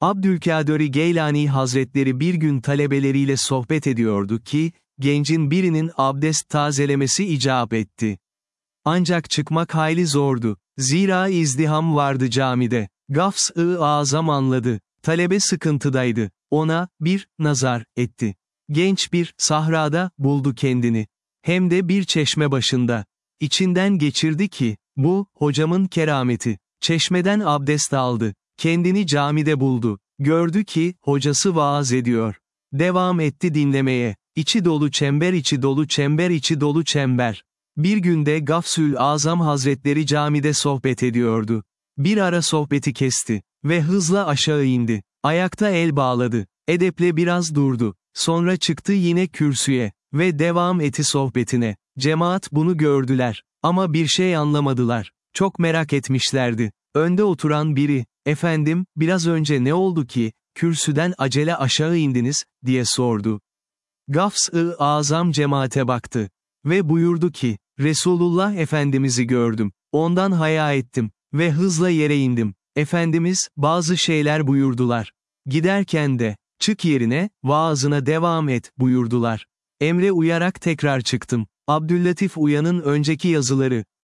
Abdülkâdir Geylani Hazretleri bir gün talebeleriyle sohbet ediyordu ki, gencin birinin abdest tazelemesi icap etti. Ancak çıkmak hayli zordu. Zira izdiham vardı camide. Gafs-ı Azam anladı. Talebe sıkıntıdaydı. Ona, bir, nazar, etti. Genç bir, sahrada, buldu kendini. Hem de bir çeşme başında. İçinden geçirdi ki, bu, hocamın kerameti. Çeşmeden abdest aldı. Kendini camide buldu. Gördü ki, hocası vaaz ediyor. Devam etti dinlemeye. İçi dolu çember içi dolu çember içi dolu çember. Bir günde Gafsül Azam Hazretleri camide sohbet ediyordu. Bir ara sohbeti kesti ve hızla aşağı indi. Ayakta el bağladı. Edeple biraz durdu. Sonra çıktı yine kürsüye ve devam etti sohbetine. Cemaat bunu gördüler ama bir şey anlamadılar. Çok merak etmişlerdi. Önde oturan biri, "Efendim, biraz önce ne oldu ki, kürsüden acele aşağı indiniz?" diye sordu. Gafs-ı Azam cemaate baktı ve buyurdu ki, "Resulullah Efendimiz'i gördüm, ondan haya ettim ve hızla yere indim. Efendimiz, bazı şeyler buyurdular. Giderken de, çık yerine, vaazına devam et, buyurdular. Emre uyarak tekrar çıktım. Abdüllatif Uyan'ın önceki yazıları.